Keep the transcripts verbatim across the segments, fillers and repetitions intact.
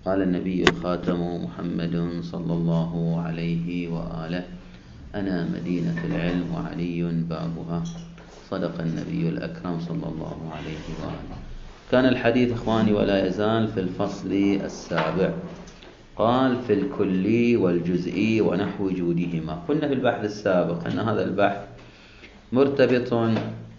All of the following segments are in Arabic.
قال النبي الخاتم محمد صلى الله عليه وآله: أنا مدينة العلم وعلي بابها. صدق النبي الأكرم صلى الله عليه وآله. كان الحديث إخواني ولا يزال في الفصل السابع. قال: في الكلي والجزئي ونحو جودهما. قلنا في البحث السابق أن هذا البحث مرتبط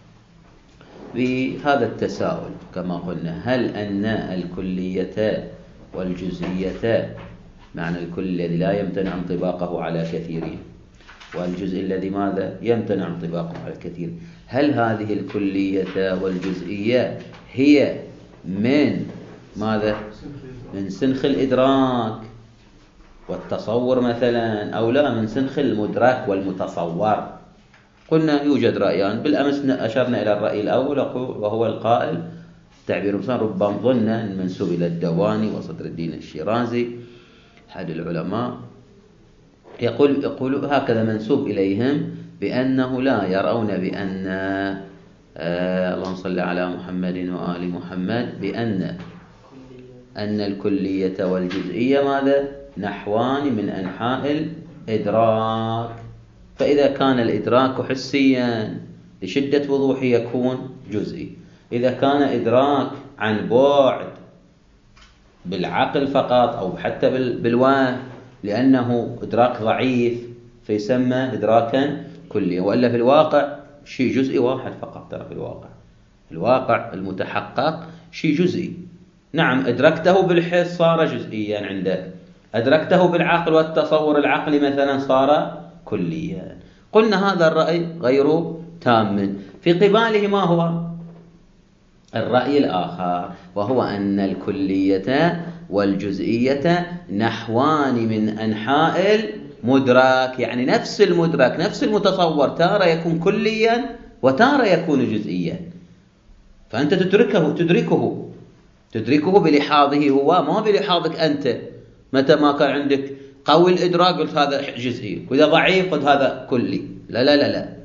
بهذا التساؤل كما قلنا: هل أن الكلية والجزئية، معنى الكل الذي لا يمتنع انطباقه على كثيرين، والجزء الذي ماذا يمتنع انطباقه على الكثير، هل هذه الكلية والجزئية هي من ماذا؟ من سنخ الإدراك والتصور مثلا، أو لا من سنخ المدرك والمتصور؟ قلنا يوجد رأيان. بالأمس أشرنا إلى الرأي الأول وهو القائل تعبير مثلا ربما ظن المنسوب إلى الدواني وصدر الدين الشيرازي أحد العلماء، يقول يقول هكذا منسوب إليهم بأنه لا يرون بأن آه اللهم صل على محمد وآل محمد بأن أن الكلية والجزئية ماذا؟ نحوان من أنحاء الإدراك. فإذا كان الإدراك حسيا لشدة وضوحه يكون جزئي، إذا كان إدراك عن بعد بالعقل فقط أو حتى بالوهم لأنه إدراك ضعيف فيسمى إدراكا كليا. وإلا في الواقع شيء جزئي واحد فقط. ترى في الواقع الواقع المتحقق شيء جزئي. نعم أدركته بالحس صار جزئيا عندك، أدركته بالعقل والتصور العقلي مثلا صار كليا. قلنا هذا الرأي غير تام. في قباله ما هو الرأي الآخر، وهو أن الكلية والجزئية نحوان من أنحاء المدرك، يعني نفس المدرك نفس المتصور تارة يكون كليا وتارة يكون جزئيا. فأنت تدركه تدركه تدركه بلحاظه هو، ما بلحاظك أنت. متى ما كان عندك قوي الإدراك قلت هذا جزئي، وإذا ضعيف قلت هذا كلي. لا لا لا لا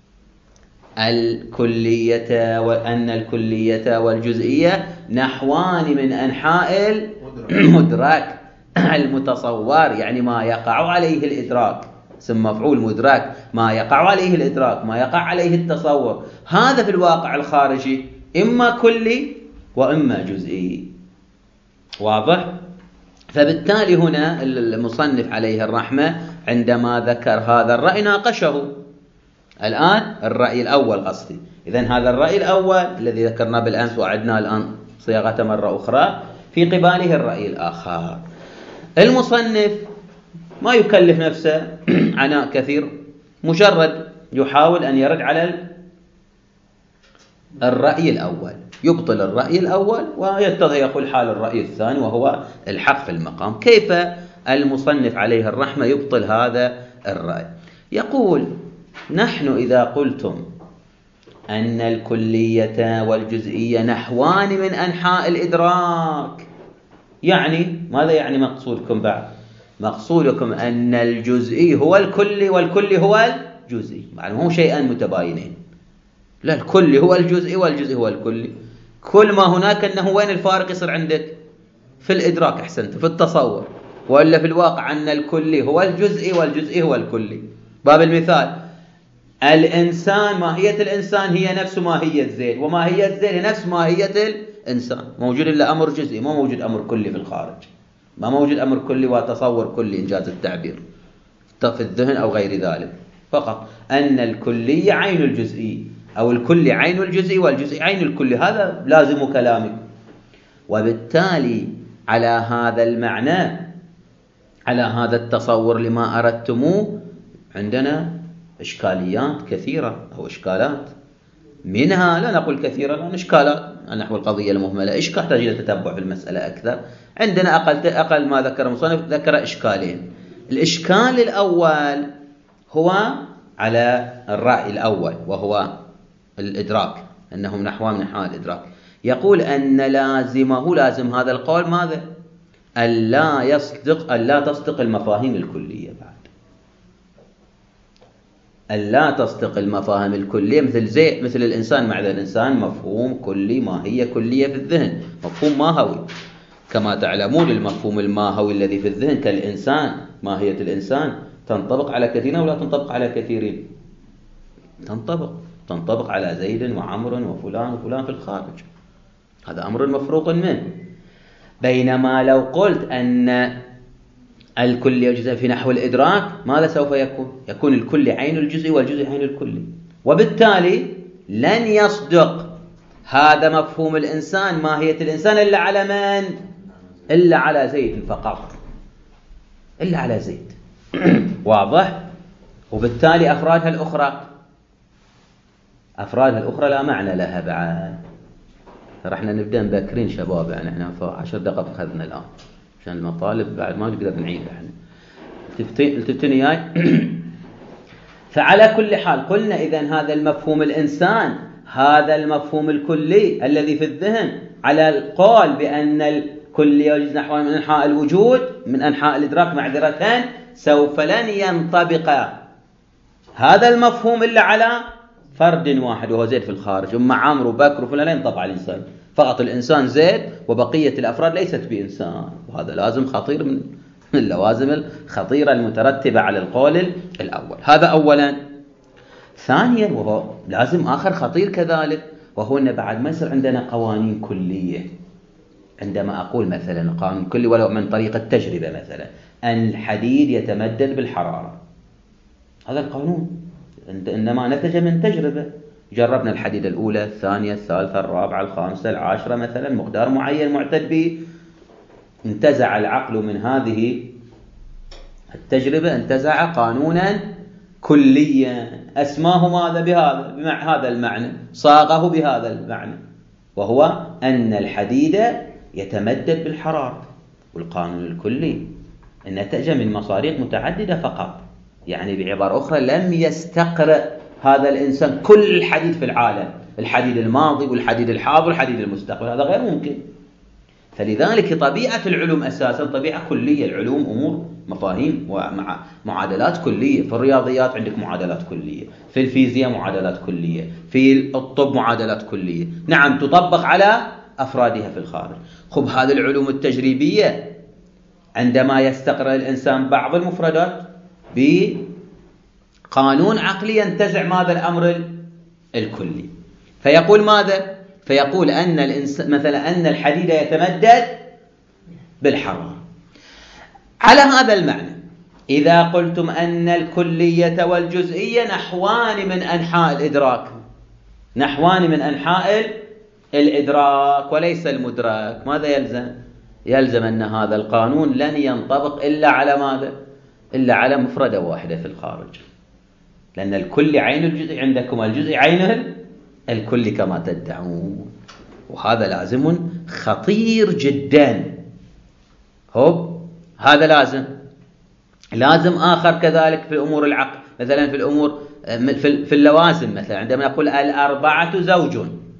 الكلية وأن الكلية والجزئية نحوان من أنحاء المدرك المتصور، يعني ما يقع عليه الإدراك، ثم مفعول مدرك، ما يقع عليه الإدراك، ما يقع عليه التصور. هذا في الواقع الخارجي إما كلي وإما جزئي. واضح؟ فبالتالي هنا المصنف عليه الرحمة عندما ذكر هذا الرأي ناقشه. الآن الرأي الأول قصدي. إذن هذا الرأي الأول الذي ذكرناه بالأمس وعدنا الآن صياغة مرة أخرى، في قباله الرأي الآخر. المصنف ما يكلف نفسه عناء كثير، مجرد يحاول أن يرد على الرأي الأول، يبطل الرأي الأول ويتضح يقول حال الرأي الثاني وهو الحق في المقام. كيف المصنف عليه الرحمة يبطل هذا الرأي؟ يقول: نحن إذا قلتم أن الكلية والجزئية نحوان من أنحاء الإدراك، يعني ماذا يعني مقصودكم بعد؟ مقصودكم أن الجزئي هو الكلي والكلي هو الجزئي، يعني مو شيئا متباينين. لا، الكلي هو الجزئي والجزئي هو الكلي. كل ما هناك أنه وين الفارق يصير عندك؟ في الإدراك. أحسنت، في التصور. وإلا في الواقع أن الكلي هو الجزئي والجزئي هو الكلي. باب المثال: الإنسان، ماهية الإنسان هي نفس ماهية زيد، وماهية زيد نفس ماهية الإنسان. موجود إلا أمر جزئي، ما موجود أمر كلي في الخارج. ما موجود أمر كلي وتصور كلي إنجاز التعبير في الذهن أو غير ذلك. فقط أن الكلي عين الجزئي، أو الكلي عين الجزئي والجزئي عين الكلي. هذا لازم كلامي. وبالتالي على هذا المعنى، على هذا التصور لما أردتموه، عندنا إشكاليات كثيرة أو إشكالات. منها، لا نقول كثيرة، لأن إشكالات نحو القضية المهملة إشكال تحتاج إلى تتبع في المسألة أكثر. عندنا أقل أقل ما ذكر المصنف، ذكر إشكالين. الإشكال الأول هو على الرأي الأول وهو الإدراك، أنهم نحوان من أنحاء الإدراك. يقول أن لازمه، لازم هذا القول ماذا؟ ألا يصدق ألا تصدق المفاهيم الكلية بعد. ألا تصدق المفاهيم الكلية، مثل زي مثل الإنسان. مع الإنسان مفهوم كلي، ماهية كلية في الذهن، مفهوم ماهوي. كما تعلمون المفهوم الماهوي الذي في الذهن كالإنسان، ماهية الإنسان تنطبق على كثيرين ولا تنطبق على كثيرين؟ تنطبق تنطبق على زيد وعمر وفلان وفلان في الخارج، هذا أمر مفروغ منه. بينما لو قلت أن الكل يجزء في نحو الإدراك، ماذا سوف يكون؟ يكون الكل عين الجزء والجزء عين الكل، وبالتالي لن يصدق هذا مفهوم الإنسان ماهية الإنسان إلا على من؟ إلا على زيد فقط، إلا على زيد. واضح؟ وبالتالي أفرادها الأخرى أفرادها الأخرى لا معنى لها بعد. رحنا نبدأ مبكرين شباب، يعني احنا في عشر دقائق أخذنا الآن عشان المطالب بعد ما نقدر نعيد. احنا التفتني جاي. فعلى كل حال قلنا إذن هذا المفهوم الإنسان، هذا المفهوم الكلي الذي في الذهن، على القول بأن الكل يجوز نحو من أنحاء الوجود من أنحاء الإدراك معذرة، سوف لن ينطبق هذا المفهوم إلا على فرد واحد وهو زيد في الخارج. أما عمرو وبكر وفلان لا ينطبق على الإنسان، فقط الإنسان زيد وبقية الأفراد ليست بإنسان، وهذا لازم خطير من اللوازم الخطيرة المترتبة على القول الأول. هذا أولا. ثانيا وهو لازم آخر خطير كذلك، وهو أن بعد ما يصير عندنا قوانين كلية. عندما أقول مثلا قانون كلي ولو من طريق التجربة، مثلا أن الحديد يتمدد بالحرارة، هذا القانون إنما نتج من تجربة. جربنا الحديد الأولى الثانية الثالثة الرابعة الخامسة العاشرة مثلا، مقدار معين معتد به، انتزع العقل من هذه التجربة انتزع قانونا كليا أسماه ماذا بهذا بمع هذا المعنى، صاغه بهذا المعنى، وهو أن الحديد يتمدد بالحرارة. والقانون الكلي نتج من مصاريق متعددة فقط، يعني بعبارة أخرى لم يستقرأ هذا الإنسان كل الحديد في العالم، الحديد الماضي والحديد الحاضر والحديد المستقبل، هذا غير ممكن. فلذلك طبيعة العلوم أساسا طبيعة كلية، العلوم أمور مفاهيم ومعادلات كلية. في الرياضيات عندك معادلات كلية، في الفيزياء معادلات كلية، في الطب معادلات كلية، نعم تطبق على أفرادها في الخارج. خب هذه العلوم التجريبية عندما يستقرأ الإنسان بعض المفردات بقانون عقلي ينتزع ماذا الأمر الكلي، فيقول ماذا؟ فيقول أن الإنسان مثلا أن الحديد يتمدد بالحرارة. على هذا المعنى إذا قلتم أن الكلية والجزئية نحوان من أنحاء الإدراك، نحوان من أنحاء الإدراك وليس المدرك، ماذا يلزم؟ يلزم أن هذا القانون لن ينطبق إلا على ماذا؟ إلا على مفردة واحدة في الخارج، لأن الكل عين الجزء عندكم والجزء عين الكل كما تدعون، وهذا لازم خطير جدا. هوب هذا لازم. لازم آخر كذلك في الأمور العقل، مثلا في الأمور في اللوازم، مثلا عندما يقول الأربعة زوج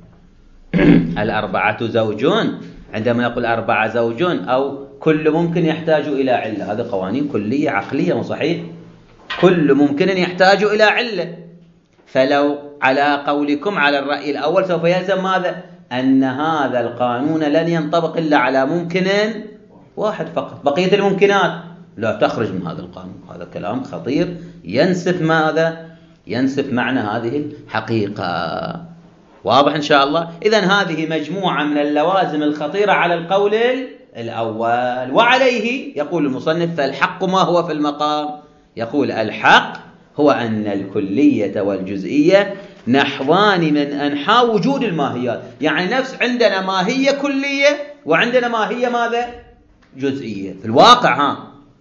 الأربعة زوجون، عندما يقول أربعة زوجون أو كل ممكن يحتاج إلى علة، هذا قوانين كلية عقلية وصحيح، كل ممكن يحتاج إلى علة. فلو على قولكم على الرأي الأول سوف يلزم ماذا؟ أن هذا القانون لن ينطبق إلا على ممكن واحد فقط، بقية الممكنات لا تخرج من هذا القانون. هذا كلام خطير ينسف ماذا؟ ينسف معنى هذه الحقيقة. واضح إن شاء الله؟ إذن هذه مجموعة من اللوازم الخطيرة على القول الأول. وعليه يقول المصنف فالحق ما هو في المقام؟ يقول الحق هو أن الكلية والجزئية نحوان من أنحاء وجود الماهيات، يعني نفس عندنا ماهية كلية وعندنا ماهية ماذا؟ جزئية في الواقع. ها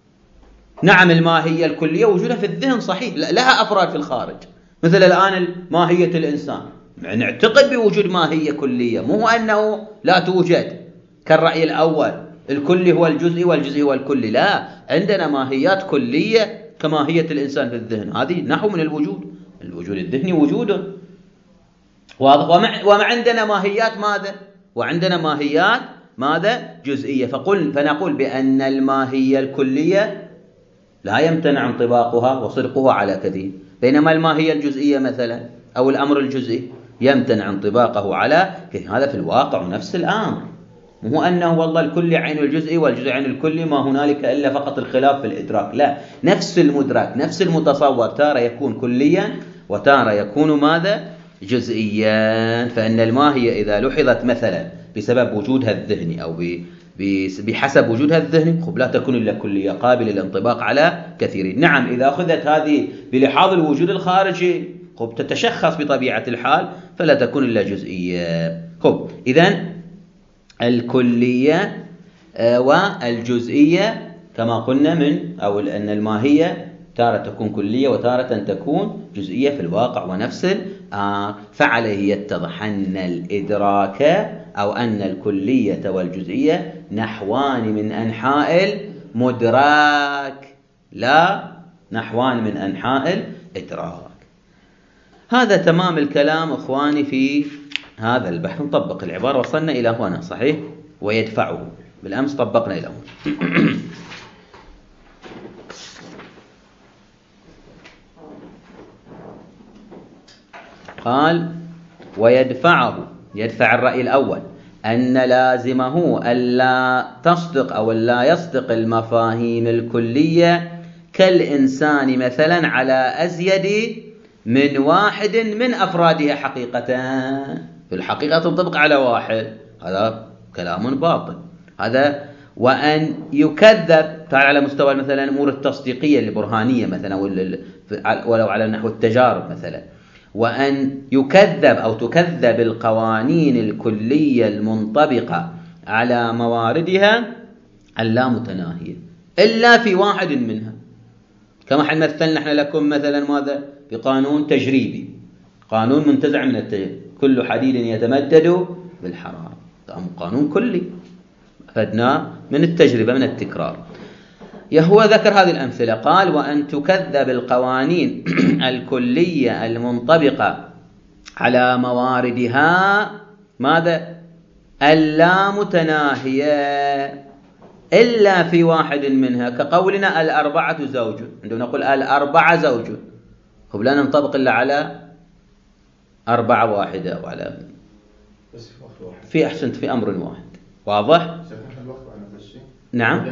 نعم الماهية الكلية وجودها في الذهن صحيح، لها أفراد في الخارج، مثل الآن ماهية الإنسان نعتقد بوجود ماهية كلية، مو أنه لا توجد كالرأي الأول الكل هو الجزء والجزء هو الكل، لا، عندنا ماهيات كلية كماهية الإنسان في الذهن، هذه نحو من الوجود، الوجود الذهني وجوده واضح. وما عندنا ماهيات ماذا؟ وعندنا ماهيات ماذا؟ جزئية. فقل فنقول بأن الماهية الكلية لا يمتنع انطباقها وصدقها على كثير، بينما الماهية الجزئية مثلا أو الأمر الجزئي يمتنع انطباقه على كثير. هذا في الواقع نفس الأمر، مو أنه والله الكلي عين الجزئي والجزء عين الكلي ما هنالك إلا فقط الخلاف في الإدراك، لا، نفس المدرك نفس المتصور تارة يكون كليا وتارة يكون ماذا؟ جزئيا. فإن الماهية إذا لحظت مثلا بسبب وجودها الذهني أو بحسب وجودها الذهني خب لا تكون إلا كلية قابلة للانطباق على كثيرين. نعم إذا أخذت هذه بلحاظ الوجود الخارجي خب تتشخص بطبيعة الحال فلا تكون إلا جزئية. خب إذن الكلية والجزئية كما قلنا من أو أن الماهية تارة تكون كلية وتارة تكون جزئية في الواقع ونفس الآن. فعليه يتضح أن الإدراك أو أن الكلية والجزئية نحوان من أنحاء المدراك لا نحوان من أنحاء الإدراك. هذا تمام الكلام إخواني في هذا البحث. نطبق العبارة، وصلنا إلى هنا صحيح؟ ويدفعه بالأمس طبقنا إلى هنا. قال ويدفعه، يدفع الرأي الأول أن لازمه ألا تصدق أو لا يصدق المفاهيم الكلية كالإنسان مثلا على أزيد من واحد من أفرادها حقيقة. في الحقيقة تنطبق على واحد، هذا كلام باطل هذا. وأن يكذب تعال على مستوى مثلا الأمور التصديقية البرهانية مثلا ولو على نحو التجارب مثلا. وأن يكذب أو تكذب القوانين الكلية المنطبقة على مواردها اللامتناهية إلا في واحد منها، كما حين مثلنا نحن لكم مثلا ماذا؟ بقانون تجريبي، قانون منتزع من التجريب، كل حديد يتمدد بالحرارة، قانون كلي أخذناه من التجربة من التكرار. هو ذكر هذه الأمثلة قال وأن تكذب القوانين الكلية المنطبقة على مواردها ماذا؟ اللامتناهية إلا في واحد منها، كقولنا الأربعة زوج، عندما نقول الأربعة زوج خب لا ننطبق إلا على أربعة واحدة وعلى في أحسنت في أمر واحد. واضح؟ نعم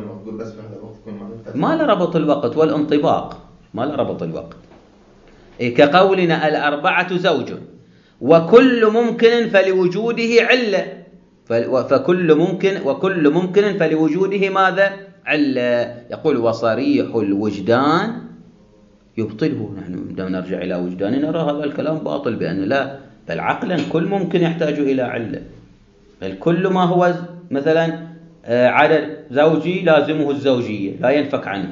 ما لا ربط الوقت والانطباق، ما لا ربط الوقت. إيه كقولنا الأربعة زوج وكل ممكن فلوجوده علة، فكل ممكن وكل ممكن فلوجوده ماذا؟ علة. يقول وصريح الوجدان يبطله. نحن عندما نرجع إلى وجداننا نرى هذا الكلام باطل، بأن لا بل عقلا كل ممكن يحتاج إلى علة، بل كل ما هو مثلا عدد زوجي لازمه الزوجية لا ينفك عنه.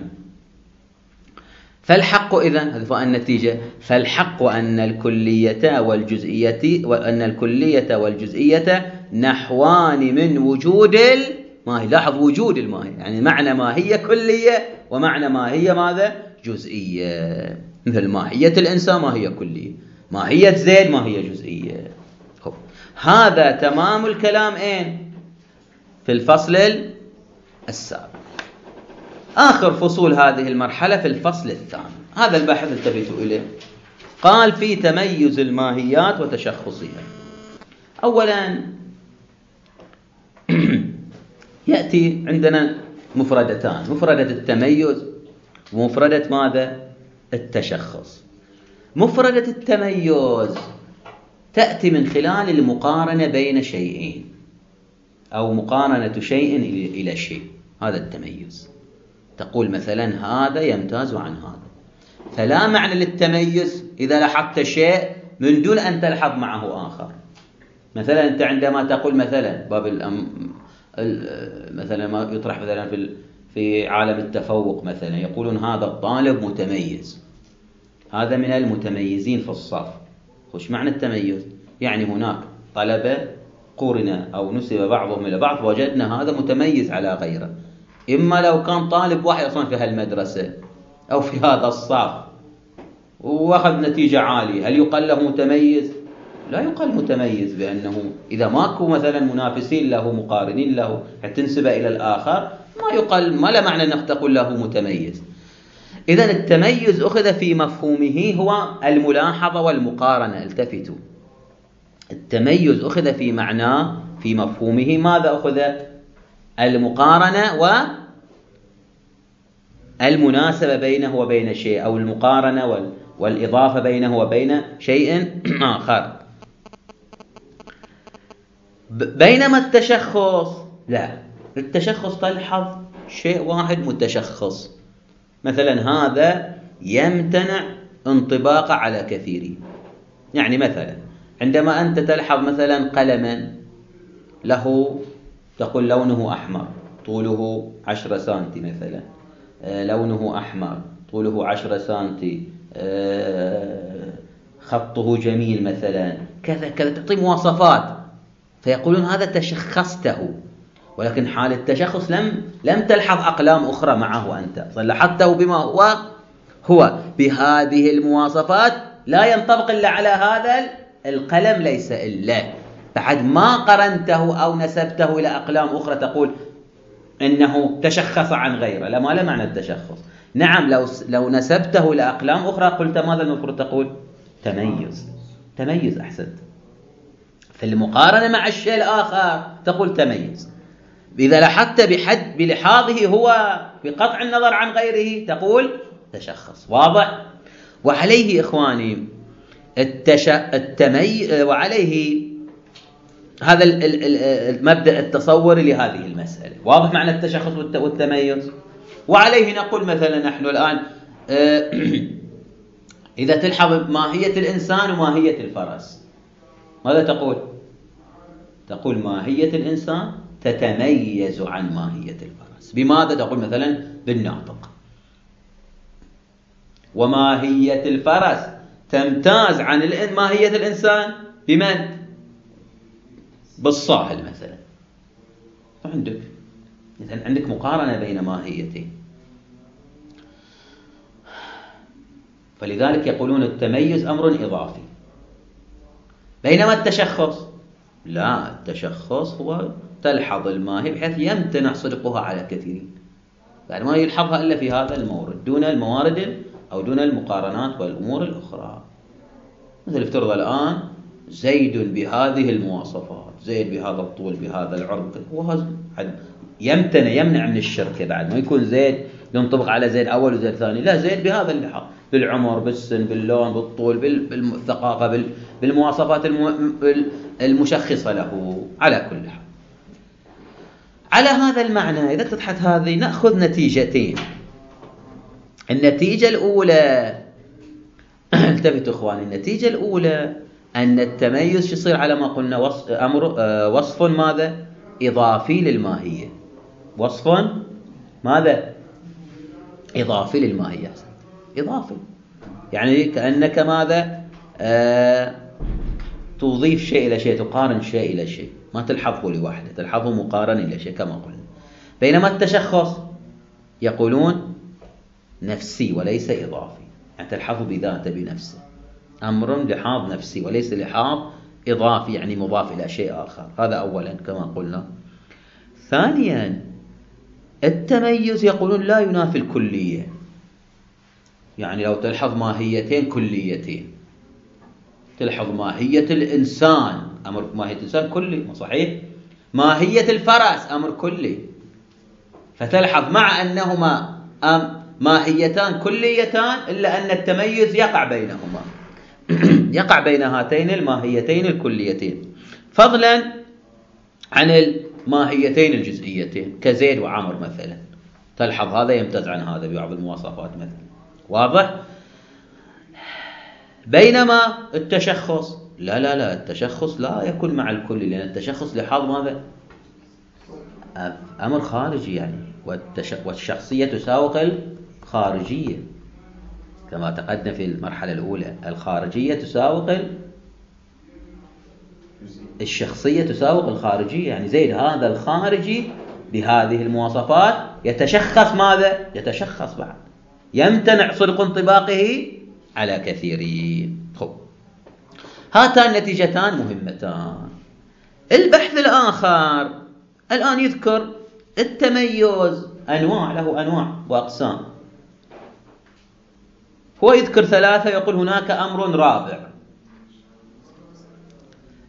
فالحق إذن هذه النتيجة، فالحق أن الكلية والجزئية وأن الكلية والجزئية نحوان من وجود الماهية. لاحظ وجود الماهية يعني معنى ما هي كلية ومعنى ما هي ماذا؟ جزئية. مثل ماهية الإنسان ما هي كلية، ماهية زيد ما هي جزئية. هذا تمام الكلام أين؟ في الفصل السابق. آخر فصول هذه المرحلة في الفصل الثاني. هذا البحث انتبهتوا إليه. قال في تميز الماهيات وتشخصها. أولا يأتي عندنا مفردتان، مفردة التميز ومفردة ماذا؟ التشخص. مفردة التميز تأتي من خلال المقارنة بين شيئين أو مقارنة شيء إلى شيء، هذا التميز. تقول مثلا هذا يمتاز عن هذا، فلا معنى للتميز إذا لاحظت شيء من دون أن تلحظ معه آخر. مثلا أنت عندما تقول مثلا باب الأم مثلا ما يطرح مثلا في في عالم التفوق مثلا يقولون هذا الطالب متميز، هذا من المتميزين في الصف. وش معنى التميز؟ يعني هناك طلبة قورنا أو نسب بعضهم إلى بعض وجدنا هذا متميز على غيره. إما لو كان طالب واحد أصلا في هالمدرسة أو في هذا الصف وأخذ نتيجة عالية، هل يقال له متميز؟ لا يقال متميز، بأنه إذا ماكو مثلا منافسين له مقارنين له حتى تنسب إلى الآخر ما يقال، ما لا معنى أنك تقول له متميز. إذن التميز أخذ في مفهومه هو الملاحظة والمقارنة. التفتوا، التميز أخذ في معناه في مفهومه ماذا أخذ؟ المقارنة والمناسبة بينه وبين شيء، أو المقارنة والإضافة بينه وبين شيء آخر. بينما التشخص لا، التشخص تلحظ شيء واحد متشخص، مثلا هذا يمتنع انطباقه على كثيرين. يعني مثلا عندما أنت تلحظ مثلا قلما له تقول لونه أحمر طوله عشرة سنتي مثلا، آه لونه أحمر طوله عشرة سنتي، آه خطه جميل مثلا، كذا كذا، تعطي مواصفات فيقولون هذا تشخصته. ولكن حال التشخص لم لم تلحظ أقلام أخرى معه، أنت لاحظته بما هو هو بهذه المواصفات، لا ينطبق إلا على هذا القلم ليس إلا، بعد ما قرنته أو نسبته إلى أقلام أخرى تقول إنه تشخص عن غيره. لا، ما له معنى التشخص. نعم لو لو نسبته إلى أقلام أخرى قلت ماذا المفروض تقول؟ تميز. تميز أحسنت. في المقارنة مع الشيء الآخر تقول تميز. إذا لاحظت بحد بلحاظه هو بقطع النظر عن غيره تقول تشخص. واضح؟ وعليه إخواني التش... التمي... وعليه هذا المبدأ التصوري لهذه المسألة. واضح معنى التشخص والتميز؟ وعليه نقول مثلا نحن الآن إذا تلحظ ماهية الإنسان وماهية الفرس ماذا تقول؟ تقول ماهية الإنسان تتميز عن ماهية الفرس. بماذا؟ تقول مثلا بالناطق. وماهية الفرس تمتاز عن ماهية الإنسان بمن؟ بالصاهل مثلا. فعندك إذن عندك مقارنة بين ماهيتين. فلذلك يقولون التميز أمر إضافي، بينما التشخص لا، التشخص هو تلحظ الماهي بحيث يمتنع صدقها على كثيرين، يعني ما يلحظها إلا في هذا المورد دون الموارد أو دون المقارنات والأمور الأخرى. مثل افترض الآن زيد بهذه المواصفات، زيد بهذا الطول بهذا العرض، هو يمتنع يمنع من الشركة. بعد ما يكون زيد ينطبق على زيد أول وزيد ثاني، لا، زيد بهذا اللحاظ، بالعمر بالسن باللون بالطول بالثقافة بالمواصفات المشخصة له. على كل حال على هذا المعنى إذا اتضحت هذه نأخذ نتيجتين. النتيجة الأولى التفتوا إخواني، النتيجة الأولى أن التميز يصير على ما قلنا وصف, أمر وصف ماذا؟ إضافي للماهية. وصف ماذا؟ إضافي للماهية. إضافي يعني كأنك ماذا؟ آه تضيف شيء إلى شيء، تقارن شيء إلى شيء، ما تلحظه لوحده، تلحظه مقارن إلى شيء كما قلنا. بينما التشخص يقولون نفسي وليس إضافي، يعني تلحظه بذاته بنفسه، أمر لحاظ نفسي وليس لحاظ إضافي يعني مضاف إلى شيء آخر. هذا أولا كما قلنا. ثانيا التميز يقولون لا ينافي الكلية، يعني لو تلحظ ماهيتين كليتين، تلحظ ماهية الإنسان أمر ماهية الإنسان كلي صحيح، ماهية الفرس أمر كلي، فتلحظ مع أنهما ماهيتان كليتان إلا أن التميز يقع بينهما يقع بين هاتين الماهيتين الكليتين، فضلا عن الماهيتين الجزئيتين كزيد وعمر مثلا، تلحظ هذا يمتاز عن هذا ببعض المواصفات مثلا. واضح؟ بينما التشخص لا لا لا التشخص لا يكون مع الكل، لأن التشخص لحاظ ماذا؟ أمر خارجي يعني، والشخصية تساوق الخارجية كما تقدم في المرحلة الأولى، الخارجية تساوق الشخصية تساوق الخارجية. يعني زيد هذا الخارجي بهذه المواصفات يتشخص ماذا؟ يتشخص بعد، يمتنع صدق انطباقه على كثيرين. خب هاتان نتيجتان مهمتان. البحث الآخر الآن يذكر التميز أنواع، له أنواع وأقسام، هو يذكر ثلاثة، يقول هناك أمر رابع.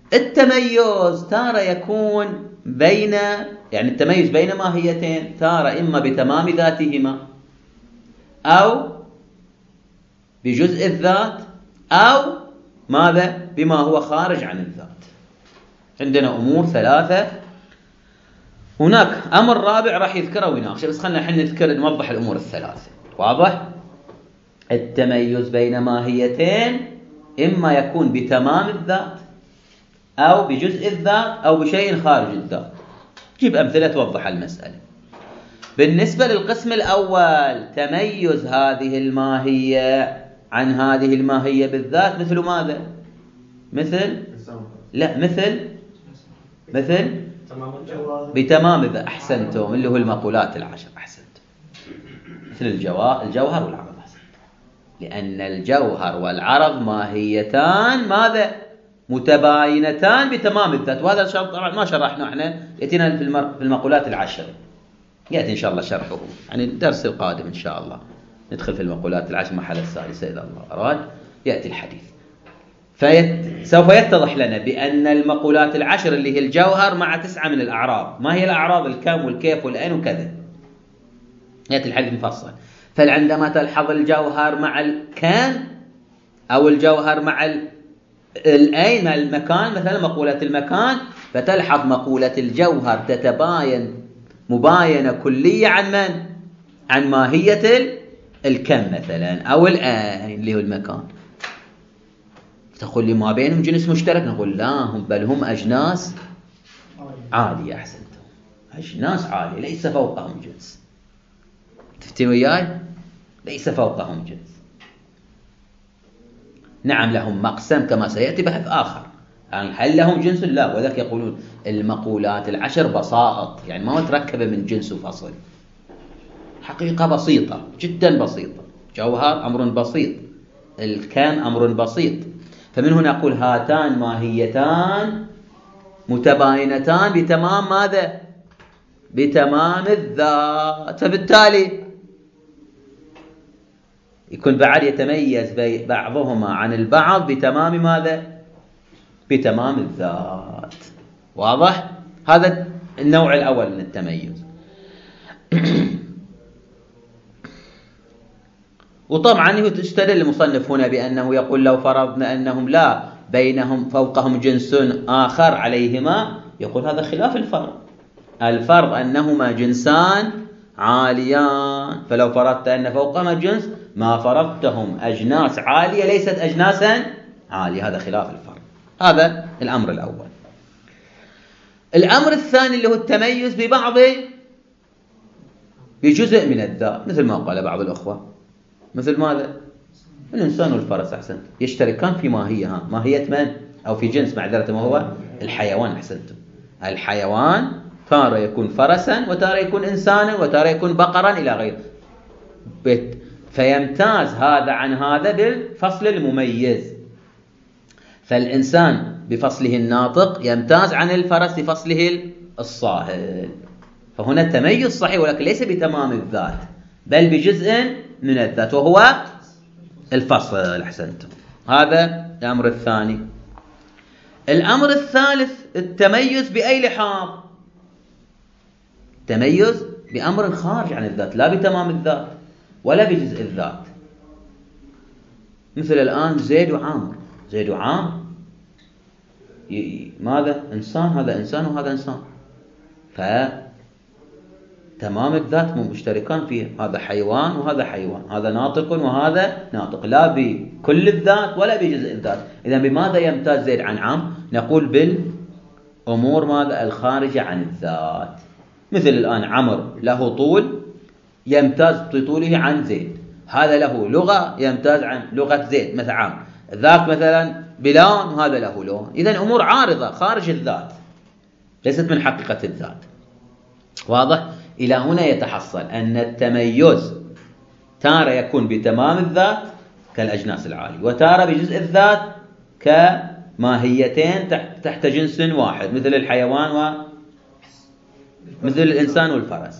التميز تارة يكون بين، يعني التميز بين ماهيتين تارة إما بتمام ذاتهما أو بجزء الذات أو ماذا بما هو خارج عن الذات. عندنا أمور ثلاثة. هناك أمر رابع راح يذكره ويناقشه، بس خلنا الحين نذكر نوضح الأمور الثلاثة. واضح؟ التميز بين ماهيتين إما يكون بتمام الذات أو بجزء الذات أو بشيء خارج الذات. جيب أمثلة توضح المسألة. بالنسبة للقسم الأول، تميز هذه الماهية عن هذه الماهية بالذات مثل ماذا؟ مثل لا مثل مثل بتمام الذات. أحسنتم، اللي هو المقولات العشر. أحسنتم. مثل الجوهر الجوهر والعرض. أحسنتم. لأن الجوهر والعرض ماهيتان ماذا؟ متباينتان بتمام الذات. وهذا الشرط طبعا ما شرحنا احنا، يأتينا في المقولات العشر، يأتي إن شاء الله شرحه يعني الدرس القادم إن شاء الله. ندخل في المقولات العشر مرحلة الثالثة إذا الله أراد، يأتي الحديث. فسوف يتضح لنا بأن المقولات العشر اللي هي الجوهر مع تسعة من الأعراض. ما هي الأعراض؟ الكم والكيف والأين وكذا. يأتي الحديث مفصل. فعندما تلحظ الجوهر مع الكم أو الجوهر مع الأين، مع المكان، مثلا مقولة المكان، فتلحظ مقولة الجوهر تتباين مباينة كلية عن من؟ عن ماهية الكم مثلا أو الأين اللي هو المكان. تقول لي ما بينهم جنس مشترك؟ نقول لا، هم بل هم أجناس عالية. أحسنتم، أجناس عالية ليس فوقهم جنس. تفتي وياي؟ ليس فوقهم جنس. نعم لهم مقسم كما سيأتي بحث آخر. يعني هل لهم جنس؟ لا. وذلك يقولون المقولات العشر بساط، يعني ما متركبة من جنس وفصل. حقيقة بسيطة جدا بسيطة. جوهر أمر بسيط، الكم أمر بسيط. فمن هنا نقول هاتان ماهيتان متباينتان بتمام ماذا؟ بتمام الذات. فبالتالي يكون بعد يتميز بعضهما عن البعض بتمام ماذا؟ بتمام الذات. واضح؟ هذا النوع الأول من التميز. وطبعا يستدل المصنف هنا بأنه يقول لو فرضنا أنهم لا بينهم فوقهم جنس آخر عليهما، يقول هذا خلاف الفرض. الفرض أنهما جنسان عاليان، فلو فرضت أن فوقهما جنس ما فرضتهم أجناس عالية ليست أجناسا عالية. هذا خلاف الفرض. هذا الأمر الأول. الأمر الثاني اللي هو التميز ببعض بجزء من الذات، مثل ما قال بعض الأخوة. مثل ماذا؟ الإنسان والفرس. أحسنت، يشتركان في ماهية. ماهية من؟ أو في جنس معذرة، ما هو الحيوان. أحسنتم. الحيوان تارة يكون فرسا وتارة يكون إنسانا وتارة يكون بقرا إلى غيره. فيمتاز هذا عن هذا بالفصل المميز. فالإنسان بفصله الناطق يمتاز عن الفرس بفصله الصاهل. فهنا تميز صحيح، ولكن ليس بتمام الذات بل بجزء من الذات وهو الفصل. أحسنتم. هذا الأمر الثاني. الأمر الثالث التميز بأي لحاظ؟ تميز بأمر خارج عن الذات، لا بتمام الذات ولا بجزء الذات. مثل الآن زيد وعامر. زيد وعامر ماذا؟ إنسان، هذا إنسان وهذا إنسان. فتمام الذات مشتركان فيه. هذا حيوان وهذا حيوان، هذا ناطق وهذا ناطق، لا بكل الذات ولا بجزء الذات. إذن بماذا يمتاز زيد عن عمرو؟ نقول بالأمور ماذا؟ الخارجة عن الذات. مثل الآن عمرو له طول يمتاز بطوله عن زيد، هذا له لغة يمتاز عن لغة زيد مثل عمرو. ذاك مثلا بلون وهذا له لون. إذن أمور عارضة خارج الذات ليست من حقيقة الذات. واضح؟ إلى هنا يتحصل أن التميز تارة يكون بتمام الذات كالأجناس العالية، وتارة بجزء الذات كماهيتين تحت جنس واحد، مثل الحيوان و مثل الإنسان والفرس.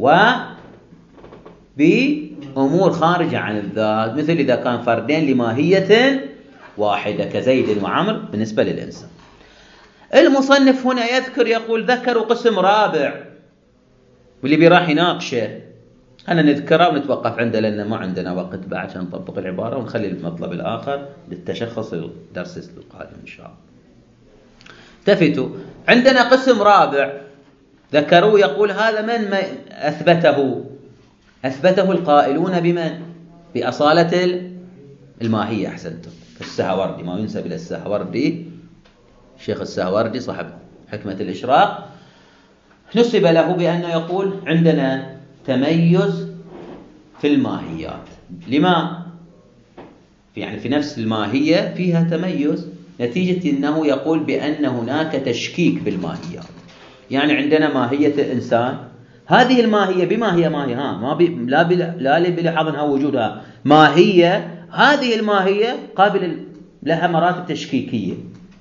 وبأمور خارجة عن الذات، مثل إذا كان فردين لماهية واحدة كزيد وعمر بالنسبة للإنسان. المصنف هنا يذكر يقول ذكروا قسم رابع واللي بيراح يناقشه. أنا نذكره ونتوقف عنده لأن ما عندنا وقت بعد عشان نطبق العبارة، ونخلي المطلب الآخر للتشخص الدرس القادم إن شاء الله. التفتوا، عندنا قسم رابع ذكروا يقول هذا من ما أثبته أثبته القائلون بمن؟ بأصالة الماهية. أحسنتم. السهوردي، ما ينسب إلى السهوردي، الشيخ السهوردي صاحب حكمة الإشراق، نسب له بأنه يقول عندنا تميز في الماهيات. لما؟ يعني في نفس الماهية فيها تميز، نتيجة أنه يقول بأن هناك تشكيك بالماهيات. يعني عندنا ماهية الإنسان، هذه الماهية بما هي ماهية، ها ما بي لا بلا لا بلحظها وجودها ماهية، هذه الماهية قابل لها مراتب تشكيكية.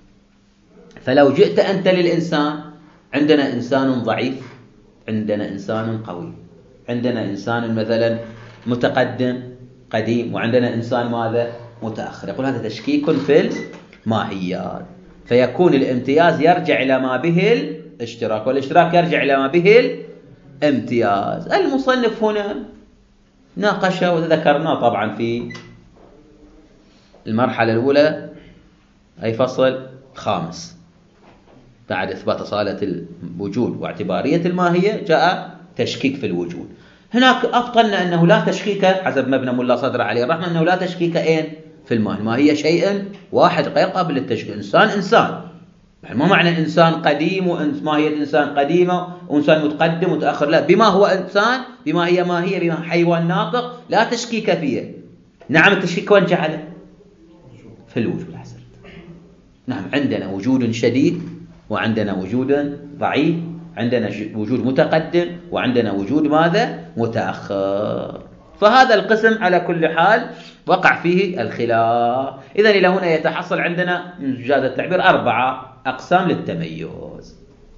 فلو جئت أنت للإنسان، عندنا إنسان ضعيف، عندنا إنسان قوي، عندنا إنسان مثلا متقدم قديم، وعندنا إنسان ماذا؟ متأخر. يقول هذا تشكيك في الماهيات، فيكون الامتياز يرجع إلى ما به الاشتراك، والاشتراك يرجع إلى ما به الامتياز. المصنف هنا ناقشه وذكرناه طبعا في المرحلة الأولى، أي فصل خامس، بعد إثبات أصالة الوجود واعتبارية الماهية جاء تشكيك في الوجود. هناك أبطلنا أنه لا تشكيك حسب مبنى ملا صدر عليه الرحمة، أنه لا تشكيك أين في الماهية. الماهية شيء واحد غير قابل للتشكيك. إنسان إنسان، ما معنى إنسان قديم وماهية إنسان قديمة وإنسان متقدم متأخر، لا، بما هو إنسان، بما هي ماهية، بما حيوان ناطق، لا تشكيك فيه. نعم، التشكيك وين جعله؟ في الوجود. أحسنت. نعم، عندنا وجود شديد وعندنا وجود ضعيف، عندنا وجود متقدم وعندنا وجود ماذا؟ متأخر. فهذا القسم على كل حال وقع فيه الخلاف. إذن إلى هنا يتحصل عندنا من جاز التعبير أربعة أقسام للتميز.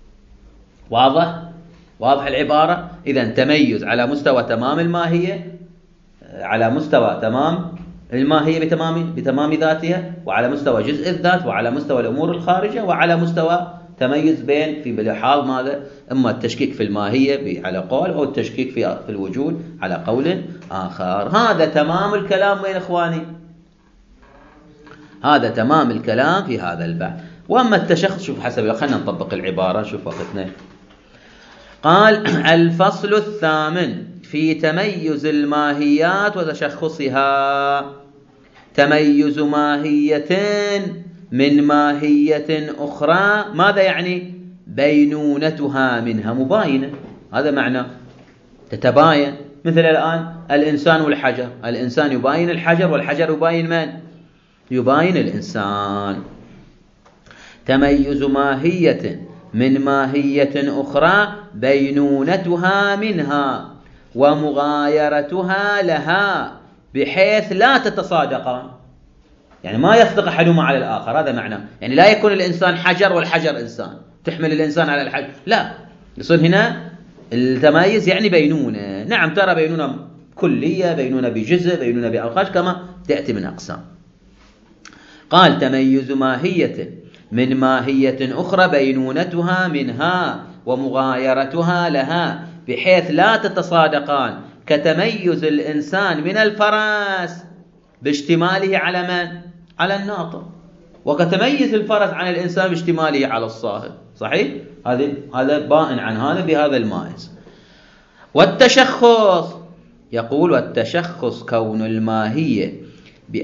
واضح؟ واضح العبارة؟ إذن تميز على مستوى تمام الماهية، على مستوى تمام الماهية بتمام بتمام ذاتها، وعلى مستوى جزء الذات، وعلى مستوى الأمور الخارجة، وعلى مستوى تميز بين في بلحاظ ماذا؟ إما التشكيك في الماهية على قول، أو التشكيك في في الوجود على قول آخر. هذا تمام الكلام وين إخواني؟ هذا تمام الكلام في هذا البحث. وأما التشخص، شوف حسب، خلينا نطبق العبارة، شوف وقتنا. قال الفصل الثامن في تميز الماهيات وتشخصها. تميز ماهية من ماهية أخرى، ماذا يعني؟ بينونتها منها مباينة، هذا معنى تتباين. مثل الآن الإنسان والحجر، الإنسان يباين الحجر والحجر يباين من؟ يباين الإنسان. تميز ماهية من ماهية أخرى بينونتها منها ومغايرتها لها بحيث لا تتصادقان، يعني ما يصدق أحدهما على الآخر، هذا معنى. يعني لا يكون الإنسان حجر والحجر إنسان، تحمل الإنسان على الحجر، لا، يصير هنا التمايز يعني بينونة. نعم، ترى بينونة كلية، بينونة بجزء، بينونة بأوقات، كما تأتي من أقسام. قال تميز ماهية من ماهية أخرى بينونتها منها ومغايرتها لها بحيث لا تتصادقان، كتميز الإنسان من الفرس باشتماله على من؟ على الناطق، وكتميز الفرس عن الإنسان باشتماله على الصاهر. صحيح؟ هذا هذا بائن عن هذا بهذا المائز. والتشخص، يقول والتشخص كون الماهية ب...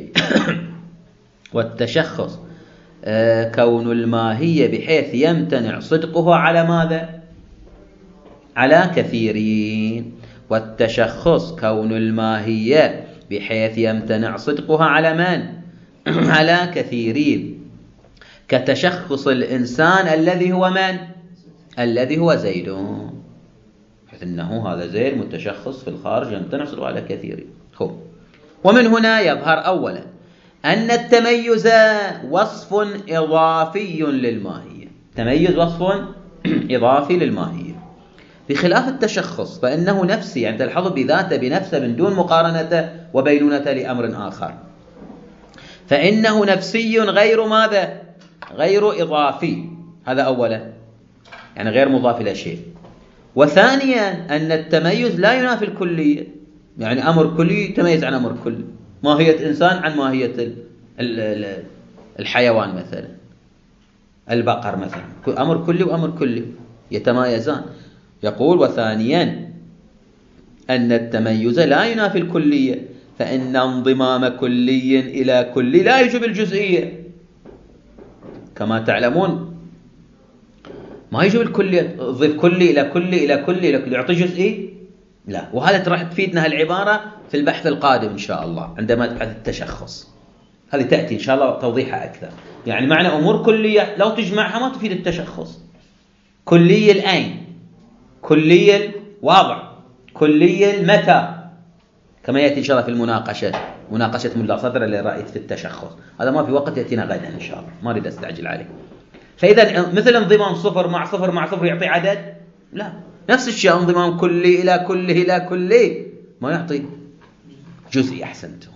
والتشخص آه كون الماهية بحيث يمتنع صدقه على ماذا؟ على كثيرين. والتشخص كون الماهية بحيث يمتنع صدقها على من؟ على كثيرين، كتشخص الإنسان الذي هو من؟ الذي هو زيد، حيث أنه هذا زيد متشخص في الخارج يمتنع صدقه على كثيرين. هو. ومن هنا يظهر أولا أن التميز وصف إضافي للماهية. تميز وصف إضافي للماهية بخلاف التشخص، فإنه نفسي، يعني تلحظ بذاته بنفسه من دون مقارنته وبينونته لأمر آخر، فإنه نفسي غير ماذا؟ غير إضافي. هذا أولا، يعني غير مضاف إلى شيء. وثانيا أن التميز لا ينافي الكلية، يعني أمر كلي يتميز عن أمر كلي، ماهية إنسان عن ماهية الحيوان مثلا، البقر مثلا، أمر كلي وأمر كلي يتمايزان. يقول وثانيا أن التميز لا ينافي الكلية، فإن انضمام كلي إلى كلي لا يوجب الجزئية. كما تعلمون ما يوجب الكلية، ضيف كلي إلى كلي إلى كلي إلى كلي يعطي جزئي؟ لا. وهذا راح تفيدنا هالعبارة في البحث القادم إن شاء الله عندما تبحث التشخص، هذه تأتي إن شاء الله توضيحها أكثر. يعني معنى أمور كلية لو تجمعها ما تفيد التشخص. كلي الأين، كلي الوضع، كلي المتى، كما يأتي إن شاء الله في المناقشة، مناقشة ملا صدر اللي رأيت في التشخص. هذا ما في وقت، يأتينا غدا إن شاء الله، ما أريد أستعجل عليه. فإذا مثل انضمام صفر مع صفر مع صفر يعطي عدد؟ لا. نفس الشيء انضمام كلي إلى كله إلى كلي ما يعطي جزئي. أحسنتم.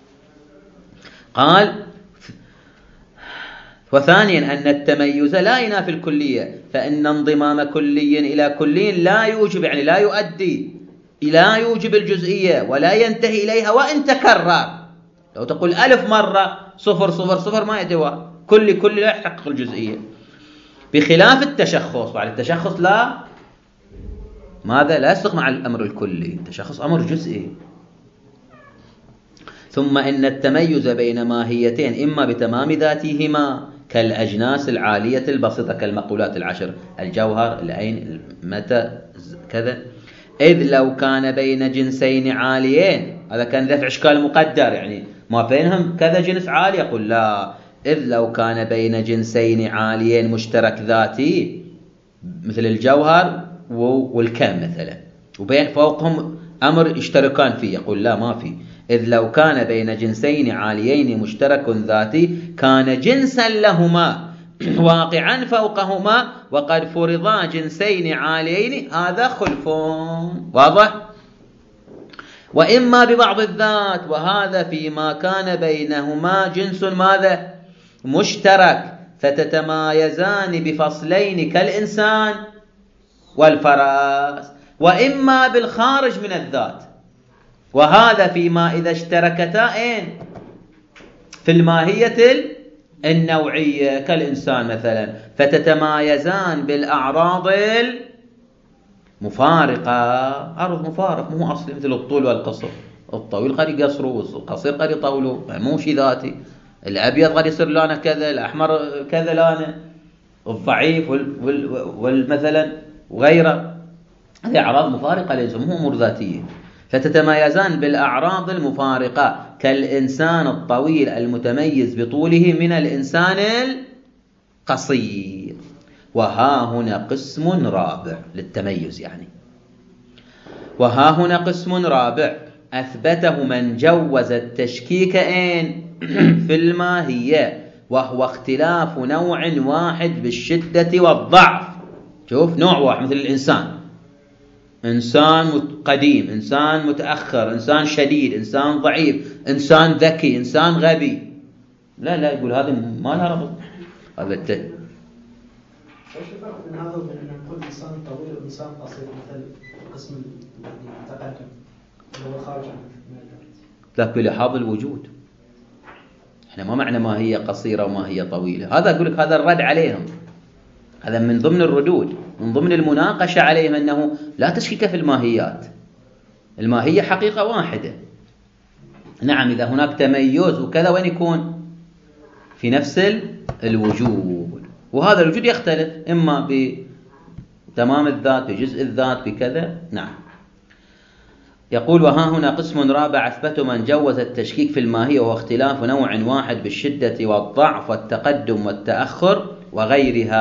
قال وثانيا أن التميز لا ينافي الكلية، فإن انضمام كلي إلى كلي لا يوجب، يعني لا يؤدي، لا يوجب الجزئية ولا ينتهي إليها وإن تكرر. لو تقول ألف مرة صفر صفر صفر ما يدوى، كل كل لا يحقق الجزئية، بخلاف التشخص. بعد التشخص لا، ماذا؟ لا يصدق مع الأمر الكلي، التشخص أمر جزئي. ثم إن التميز بين ماهيتين إما بتمام ذاتهما كالأجناس العالية البسيطة كالمقولات العشر، الجوهر، العين، المتى، كذا، إذ لو كان بين جنسين عاليين، هذا كان دفع إشكال مقدر، يعني ما بينهم كذا جنس عالي، يقول لا، إذ لو كان بين جنسين عاليين مشترك ذاتي مثل الجوهر والكم مثلا، وبين فوقهم أمر يشتركان فيه، يقول لا ما في. إذ لو كان بين جنسين عاليين مشترك ذاتي كان جنسا لهما واقعا فوقهما، وقد فرضا جنسين عاليين، هذا خلف واضح. وإما ببعض الذات، وهذا فيما كان بينهما جنس ماذا؟ مشترك، فتتمايزان بفصلين كالإنسان والفراس. وإما بالخارج من الذات، وهذا فيما إذا اشتركتا في الماهية النوعية كالإنسان مثلا، فتتمايزان بالأعراض المفارقة. عرض مفارق مو أصلي، مثل الطول والقصر، الطويل قد يقصره والقصير قد يطوله، مو شيء ذاتي. الأبيض قد يصير لونه كذا، الأحمر كذا لونه، الضعيف والمثلا وغيره، هذه أعراض مفارقة ليس مو أمور ذاتية. فتتمايزان بالأعراض المفارقة كالإنسان الطويل المتميز بطوله من الإنسان القصير. وها هنا قسم رابع للتميز، يعني وها هنا قسم رابع أثبته من جوز التشكيك إن في الماهية، وهو اختلاف نوع واحد بالشدة والضعف. شوف، نوع واحد مثل الإنسان، إنسان قديم، إنسان متأخر، إنسان شديد، إنسان ضعيف، إنسان ذكي، إنسان غبي. لا لا، يقول هذا ما لها ربط. هذا الت... ايش الفرق بين هذا وبين ان نقول انسان طويل وانسان قصير مثل القسم المتقدم اللي هو خارج عن لا، بلحاظ الوجود. احنا ما معنى ما هي قصيرة وما هي طويلة، هذا أقول لك هذا الرد عليهم، هذا من ضمن الردود، من ضمن المناقشة عليهم، أنه لا تشكيك في الماهيات، الماهية حقيقة واحدة. نعم، إذا هناك تميز وكذا وين يكون؟ في نفس الوجود، وهذا الوجود يختلف إما بتمام الذات، بجزء الذات، بكذا. نعم. يقول وها هنا قسم رابع أثبت من جوز التشكيك في الماهية، وهو اختلاف نوع واحد بالشدة والضعف والتقدم والتأخر وغيرها،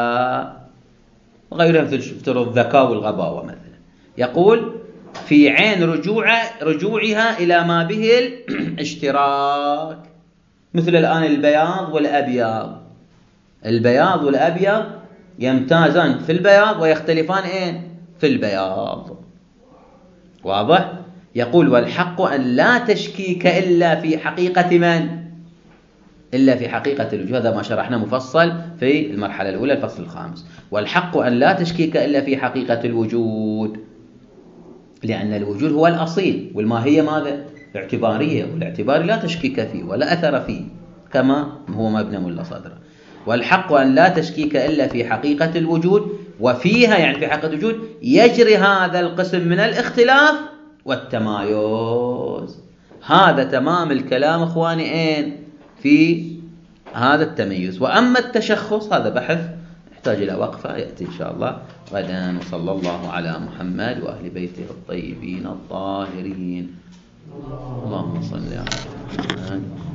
وغيرها مثل الذكاء والغباوة مثلا. يقول في عين رجوع رجوعها إلى ما به الاشتراك، مثل الآن البياض والأبيض. البياض والأبيض يمتازان في البياض ويختلفان إيه في البياض، واضح؟ يقول والحق أن لا تشكيك إلا في حقيقة من؟ إلا في حقيقة الوجود. هذا ما شرحنا مفصل في المرحلة الأولى الفصل الخامس. والحق أن لا تشكيك إلا في حقيقة الوجود، لأن الوجود هو الأصيل، والماهية ماذا؟ اعتبارية، والاعتبار لا تشكيك فيه ولا أثر فيه كما هو مبنى ملا صدره. والحق أن لا تشكيك إلا في حقيقة الوجود، وفيها يعني في حقيقة الوجود يجري هذا القسم من الاختلاف والتمايز. هذا تمام الكلام إخواني أين؟ في هذا التميز. وأما التشخص هذا بحث يحتاج إلى وقفة يأتي إن شاء الله غدا. وصلى الله على محمد وأهل بيته الطيبين الطاهرين. اللهم صل على محمد.